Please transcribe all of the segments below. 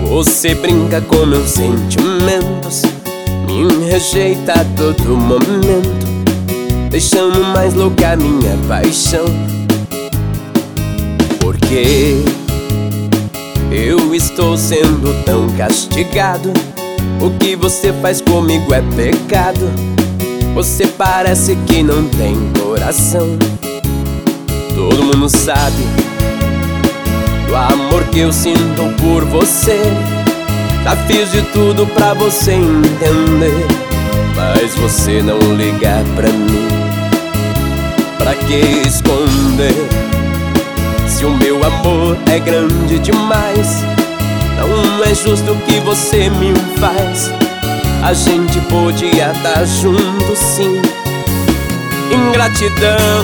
Você brinca com meus sentimentos, me rejeita a todo momento, deixando mais louca minha paixão. Porque eu estou sendo tão castigado. O que você faz comigo é pecado. Você parece que não tem coração. Todo mundo sabe do amor que eu sinto por você. Já fiz de tudo pra você entender, mas você não liga pra mim. Pra que esconder se o meu amor é grande demais? Não é justo o que você me faz. A gente podia estar junto sim. Ingratidão,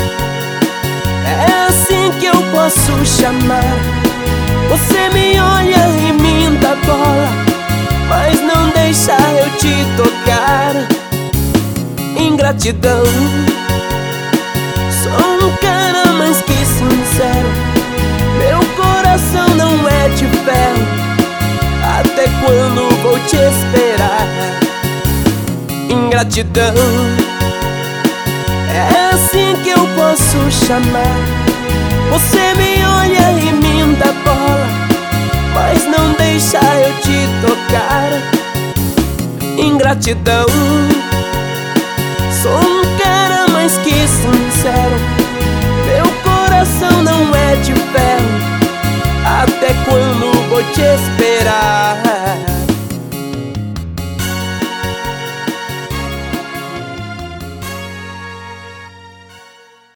é assim que eu posso chamar. Você me olha e me dá bola, mas não deixa eu te tocar. Ingratidão, sou um cara mais que sincero. Meu coração não é de ferro. Até quando vou te esperar? Ingratidão, é assim que eu posso chamar. Você me olha e me dá bola, mas não deixa eu te tocar. Ingratidão, sou um cara mais que sincero. Meu coração não é de ferro. Até quando vou te esperar?